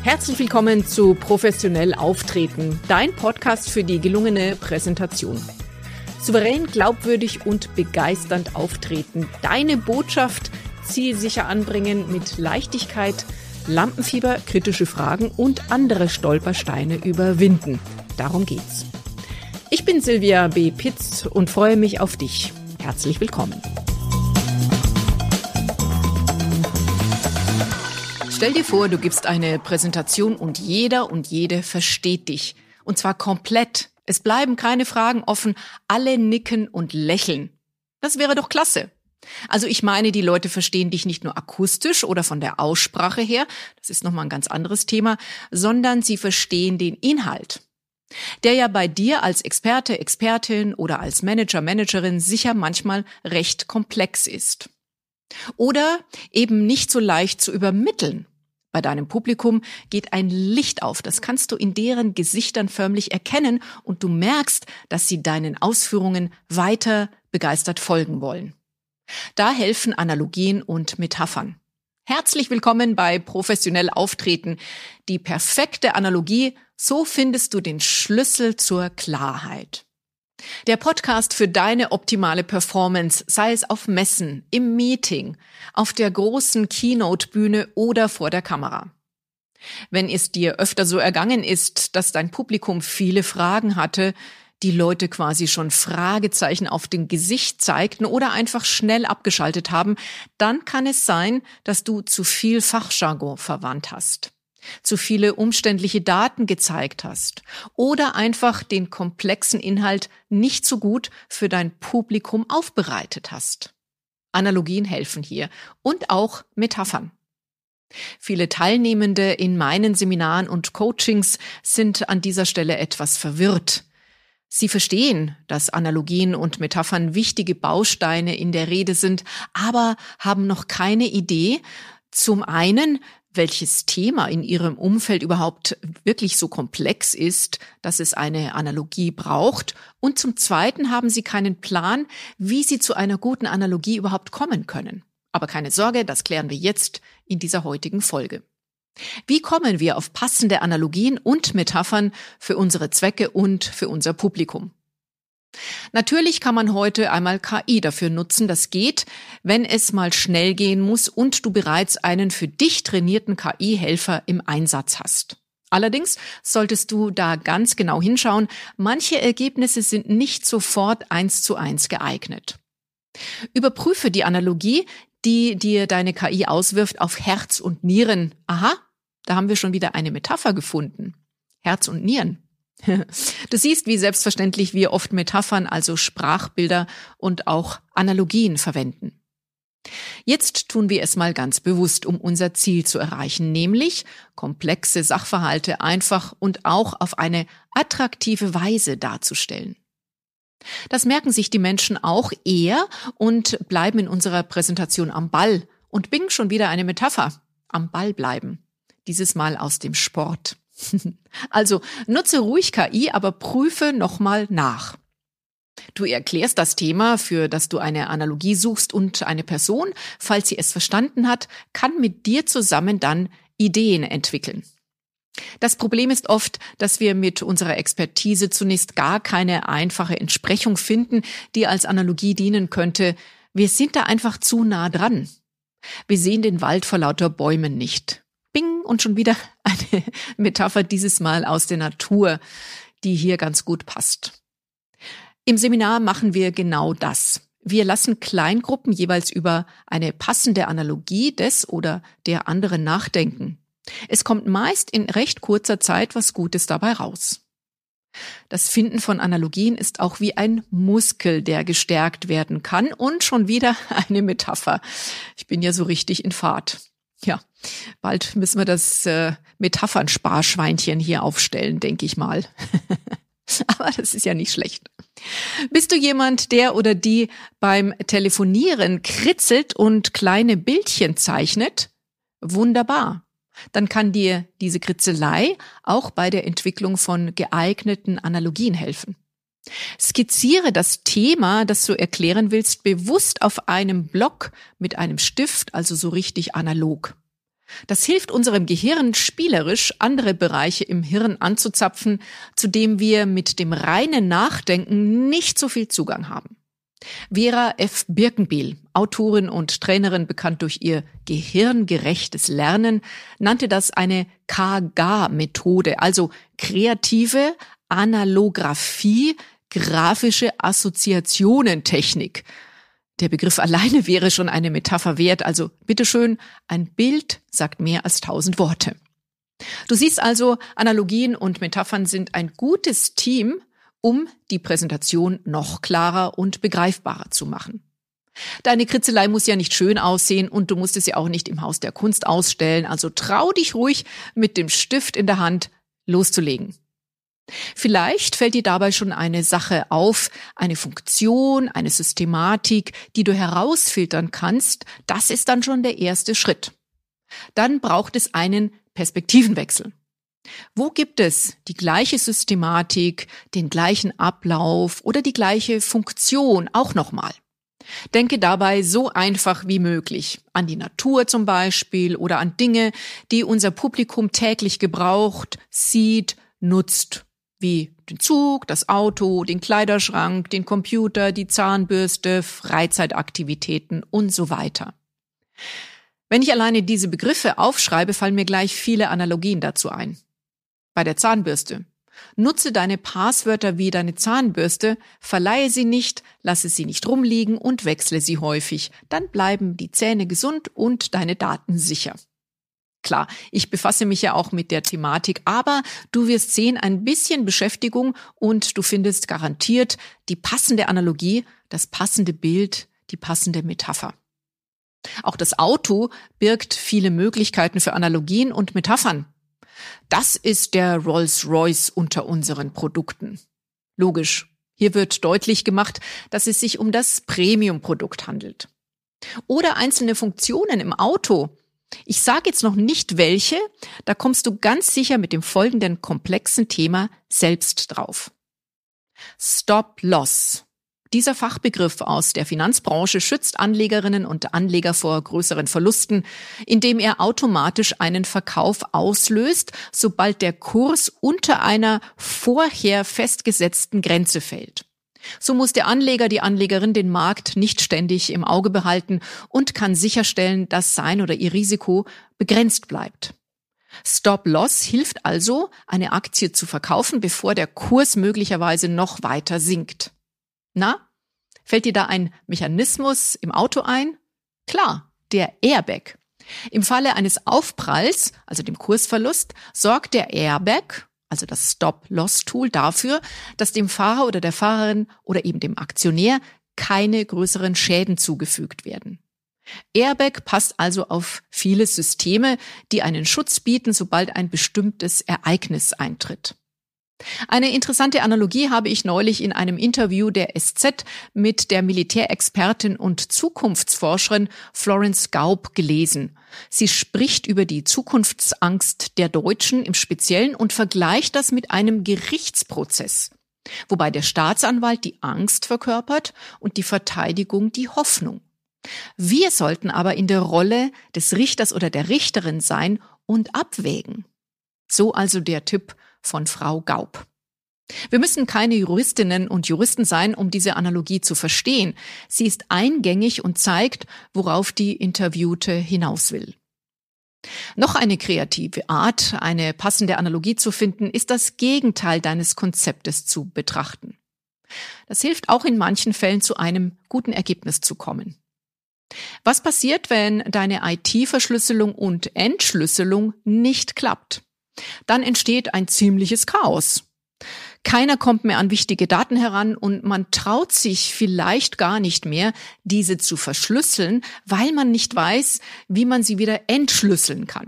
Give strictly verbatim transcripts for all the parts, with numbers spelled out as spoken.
Herzlich willkommen zu Professionell Auftreten, dein Podcast für die gelungene Präsentation. Souverän, glaubwürdig und begeisternd auftreten, deine Botschaft zielsicher anbringen mit Leichtigkeit, Lampenfieber, kritische Fragen und andere Stolpersteine überwinden. Darum geht's. Ich bin Silvia B. Pitz und freue mich auf dich. Herzlich willkommen. Stell dir vor, du gibst eine Präsentation und jeder und jede versteht dich. Und zwar komplett. Es bleiben keine Fragen offen, alle nicken und lächeln. Das wäre doch klasse. Also ich meine, die Leute verstehen dich nicht nur akustisch oder von der Aussprache her, das ist nochmal ein ganz anderes Thema, sondern sie verstehen den Inhalt, der ja bei dir als Experte, Expertin oder als Manager, Managerin sicher manchmal recht komplex ist. Oder eben nicht so leicht zu übermitteln. Bei deinem Publikum geht ein Licht auf, das kannst du in deren Gesichtern förmlich erkennen und du merkst, dass sie deinen Ausführungen weiter begeistert folgen wollen. Da helfen Analogien und Metaphern. Herzlich willkommen bei Professionell Auftreten. Die perfekte Analogie, so findest du den Schlüssel zur Klarheit. Der Podcast für deine optimale Performance, sei es auf Messen, im Meeting, auf der großen Keynote-Bühne oder vor der Kamera. Wenn es dir öfter so ergangen ist, dass dein Publikum viele Fragen hatte, die Leute quasi schon Fragezeichen auf dem Gesicht zeigten oder einfach schnell abgeschaltet haben, dann kann es sein, dass du zu viel Fachjargon verwandt hast, zu viele umständliche Daten gezeigt hast oder einfach den komplexen Inhalt nicht so gut für dein Publikum aufbereitet hast. Analogien helfen hier und auch Metaphern. Viele Teilnehmende in meinen Seminaren und Coachings sind an dieser Stelle etwas verwirrt. Sie verstehen, dass Analogien und Metaphern wichtige Bausteine in der Rede sind, aber haben noch keine Idee, zum einen, welches Thema in ihrem Umfeld überhaupt wirklich so komplex ist, dass es eine Analogie braucht. Und zum Zweiten haben sie keinen Plan, wie sie zu einer guten Analogie überhaupt kommen können. Aber keine Sorge, das klären wir jetzt in dieser heutigen Folge. Wie kommen wir auf passende Analogien und Metaphern für unsere Zwecke und für unser Publikum? Natürlich kann man heute einmal K I dafür nutzen. Das geht, wenn es mal schnell gehen muss und du bereits einen für dich trainierten K I-Helfer im Einsatz hast. Allerdings solltest du da ganz genau hinschauen. Manche Ergebnisse sind nicht sofort eins zu eins geeignet. Überprüfe die Analogie, die dir deine K I auswirft, auf Herz und Nieren. Aha, da haben wir schon wieder eine Metapher gefunden. Herz und Nieren. Du siehst, wie selbstverständlich wir oft Metaphern, also Sprachbilder und auch Analogien verwenden. Jetzt tun wir es mal ganz bewusst, um unser Ziel zu erreichen, nämlich komplexe Sachverhalte einfach und auch auf eine attraktive Weise darzustellen. Das merken sich die Menschen auch eher und bleiben in unserer Präsentation am Ball. Und bing, schon wieder eine Metapher. Am Ball bleiben. Dieses Mal aus dem Sport. Also nutze ruhig K I, aber prüfe nochmal nach. Du erklärst das Thema, für das du eine Analogie suchst, und eine Person, falls sie es verstanden hat, kann mit dir zusammen dann Ideen entwickeln. Das Problem ist oft, dass wir mit unserer Expertise zunächst gar keine einfache Entsprechung finden, die als Analogie dienen könnte. Wir sind da einfach zu nah dran. Wir sehen den Wald vor lauter Bäumen nicht. Bing, und schon wieder eine Metapher, dieses Mal aus der Natur, die hier ganz gut passt. Im Seminar machen wir genau das. Wir lassen Kleingruppen jeweils über eine passende Analogie des oder der anderen nachdenken. Es kommt meist in recht kurzer Zeit was Gutes dabei raus. Das Finden von Analogien ist auch wie ein Muskel, der gestärkt werden kann, und schon wieder eine Metapher. Ich bin ja so richtig in Fahrt. Ja, bald müssen wir das äh, Metaphern-Sparschweinchen hier aufstellen, denke ich mal. Aber das ist ja nicht schlecht. Bist du jemand, der oder die beim Telefonieren kritzelt und kleine Bildchen zeichnet? Wunderbar. Dann kann dir diese Kritzelei auch bei der Entwicklung von geeigneten Analogien helfen. Skizziere das Thema, das du erklären willst, bewusst auf einem Block mit einem Stift, also so richtig analog. Das hilft unserem Gehirn spielerisch, andere Bereiche im Hirn anzuzapfen, zu dem wir mit dem reinen Nachdenken nicht so viel Zugang haben. Vera F. Birkenbiel, Autorin und Trainerin, bekannt durch ihr gehirngerechtes Lernen, nannte das eine K G A-Methode, also kreative Analographie, grafische Assoziationentechnik. Der Begriff alleine wäre schon eine Metapher wert, also bitteschön, ein Bild sagt mehr als tausend Worte. Du siehst also, Analogien und Metaphern sind ein gutes Team, um die Präsentation noch klarer und begreifbarer zu machen. Deine Kritzelei muss ja nicht schön aussehen und du musst es ja auch nicht im Haus der Kunst ausstellen, also trau dich ruhig, mit dem Stift in der Hand loszulegen. Vielleicht fällt dir dabei schon eine Sache auf, eine Funktion, eine Systematik, die du herausfiltern kannst. Das ist dann schon der erste Schritt. Dann braucht es einen Perspektivenwechsel. Wo gibt es die gleiche Systematik, den gleichen Ablauf oder die gleiche Funktion auch nochmal? Denke dabei so einfach wie möglich an die Natur zum Beispiel oder an Dinge, die unser Publikum täglich gebraucht, sieht, nutzt, wie den Zug, das Auto, den Kleiderschrank, den Computer, die Zahnbürste, Freizeitaktivitäten und so weiter. Wenn ich alleine diese Begriffe aufschreibe, fallen mir gleich viele Analogien dazu ein. Bei der Zahnbürste. Nutze deine Passwörter wie deine Zahnbürste, verleihe sie nicht, lasse sie nicht rumliegen und wechsle sie häufig. Dann bleiben die Zähne gesund und deine Daten sicher. Klar, ich befasse mich ja auch mit der Thematik, aber du wirst sehen, ein bisschen Beschäftigung und du findest garantiert die passende Analogie, das passende Bild, die passende Metapher. Auch das Auto birgt viele Möglichkeiten für Analogien und Metaphern. Das ist der Rolls-Royce unter unseren Produkten. Logisch, hier wird deutlich gemacht, dass es sich um das Premium-Produkt handelt. Oder einzelne Funktionen im Auto. Ich sage jetzt noch nicht welche, da kommst du ganz sicher mit dem folgenden komplexen Thema selbst drauf. Stop-Loss. Dieser Fachbegriff aus der Finanzbranche schützt Anlegerinnen und Anleger vor größeren Verlusten, indem er automatisch einen Verkauf auslöst, sobald der Kurs unter einer vorher festgesetzten Grenze fällt. So muss der Anleger, die Anlegerin den Markt nicht ständig im Auge behalten und kann sicherstellen, dass sein oder ihr Risiko begrenzt bleibt. Stop-Loss hilft also, eine Aktie zu verkaufen, bevor der Kurs möglicherweise noch weiter sinkt. Na, fällt dir da ein Mechanismus im Auto ein? Klar, der Airbag. Im Falle eines Aufpralls, also dem Kursverlust, sorgt der Airbag, also das Stop-Loss-Tool, dafür, dass dem Fahrer oder der Fahrerin oder eben dem Aktionär keine größeren Schäden zugefügt werden. Airbag passt also auf viele Systeme, die einen Schutz bieten, sobald ein bestimmtes Ereignis eintritt. Eine interessante Analogie habe ich neulich in einem Interview der S Z mit der Militärexpertin und Zukunftsforscherin Florence Gaub gelesen. Sie spricht über die Zukunftsangst der Deutschen im Speziellen und vergleicht das mit einem Gerichtsprozess, wobei der Staatsanwalt die Angst verkörpert und die Verteidigung die Hoffnung. Wir sollten aber in der Rolle des Richters oder der Richterin sein und abwägen. So also der Tipp von Frau Gaub. Wir müssen keine Juristinnen und Juristen sein, um diese Analogie zu verstehen. Sie ist eingängig und zeigt, worauf die Interviewte hinaus will. Noch eine kreative Art, eine passende Analogie zu finden, ist das Gegenteil deines Konzeptes zu betrachten. Das hilft auch in manchen Fällen zu einem guten Ergebnis zu kommen. Was passiert, wenn deine I T-Verschlüsselung und Entschlüsselung nicht klappt? Dann entsteht ein ziemliches Chaos. Keiner kommt mehr an wichtige Daten heran und man traut sich vielleicht gar nicht mehr, diese zu verschlüsseln, weil man nicht weiß, wie man sie wieder entschlüsseln kann.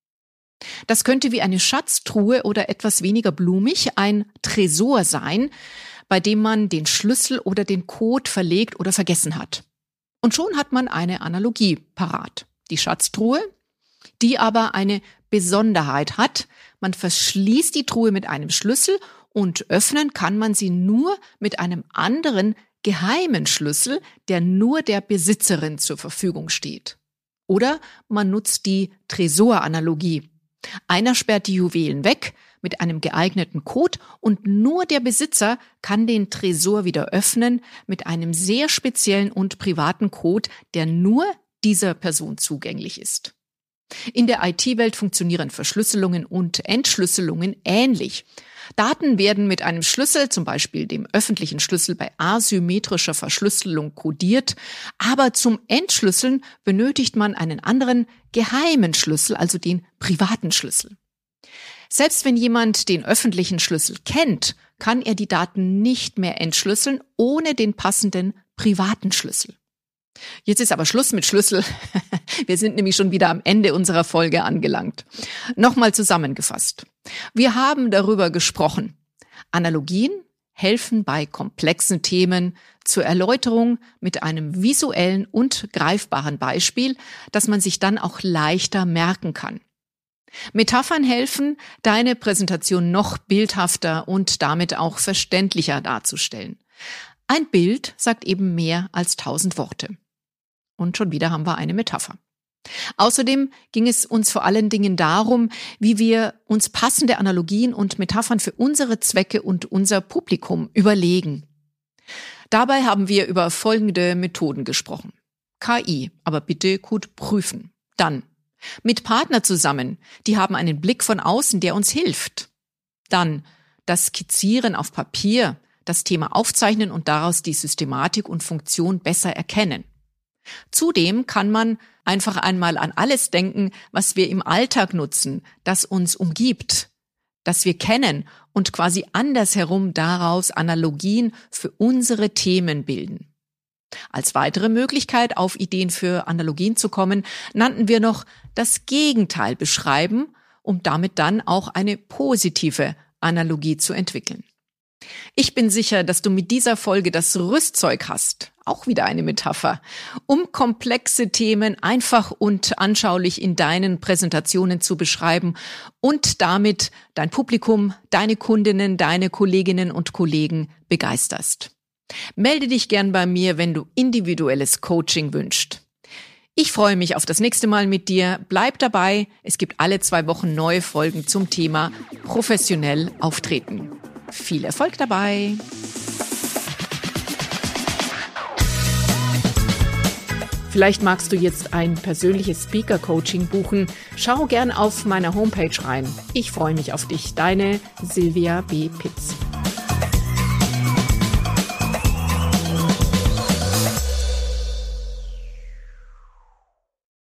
Das könnte wie eine Schatztruhe oder etwas weniger blumig ein Tresor sein, bei dem man den Schlüssel oder den Code verlegt oder vergessen hat. Und schon hat man eine Analogie parat. Die Schatztruhe, die aber eine Besonderheit hat. Man verschließt die Truhe mit einem Schlüssel und öffnen kann man sie nur mit einem anderen geheimen Schlüssel, der nur der Besitzerin zur Verfügung steht. Oder man nutzt die Tresoranalogie. Einer sperrt die Juwelen weg mit einem geeigneten Code und nur der Besitzer kann den Tresor wieder öffnen mit einem sehr speziellen und privaten Code, der nur dieser Person zugänglich ist. In der I T-Welt funktionieren Verschlüsselungen und Entschlüsselungen ähnlich. Daten werden mit einem Schlüssel, zum Beispiel dem öffentlichen Schlüssel bei asymmetrischer Verschlüsselung, kodiert, aber zum Entschlüsseln benötigt man einen anderen geheimen Schlüssel, also den privaten Schlüssel. Selbst wenn jemand den öffentlichen Schlüssel kennt, kann er die Daten nicht mehr entschlüsseln ohne den passenden privaten Schlüssel. Jetzt ist aber Schluss mit Schlüssel. Wir sind nämlich schon wieder am Ende unserer Folge angelangt. Nochmal zusammengefasst. Wir haben darüber gesprochen. Analogien helfen bei komplexen Themen zur Erläuterung mit einem visuellen und greifbaren Beispiel, das man sich dann auch leichter merken kann. Metaphern helfen, deine Präsentation noch bildhafter und damit auch verständlicher darzustellen. Ein Bild sagt eben mehr als tausend Worte. Und schon wieder haben wir eine Metapher. Außerdem ging es uns vor allen Dingen darum, wie wir uns passende Analogien und Metaphern für unsere Zwecke und unser Publikum überlegen. Dabei haben wir über folgende Methoden gesprochen. K I, aber bitte gut prüfen. Dann mit Partner zusammen, die haben einen Blick von außen, der uns hilft. Dann das Skizzieren auf Papier, das Thema aufzeichnen und daraus die Systematik und Funktion besser erkennen. Zudem kann man einfach einmal an alles denken, was wir im Alltag nutzen, das uns umgibt, das wir kennen und quasi andersherum daraus Analogien für unsere Themen bilden. Als weitere Möglichkeit, auf Ideen für Analogien zu kommen, nannten wir noch das Gegenteil beschreiben, um damit dann auch eine positive Analogie zu entwickeln. Ich bin sicher, dass du mit dieser Folge das Rüstzeug hast, auch wieder eine Metapher, um komplexe Themen einfach und anschaulich in deinen Präsentationen zu beschreiben und damit dein Publikum, deine Kundinnen, deine Kolleginnen und Kollegen begeisterst. Melde dich gern bei mir, wenn du individuelles Coaching wünschst. Ich freue mich auf das nächste Mal mit dir. Bleib dabei, es gibt alle zwei Wochen neue Folgen zum Thema professionell auftreten. Viel Erfolg dabei! Vielleicht magst du jetzt ein persönliches Speaker-Coaching buchen. Schau gern auf meiner Homepage rein. Ich freue mich auf dich. Deine Silvia B. Pitz.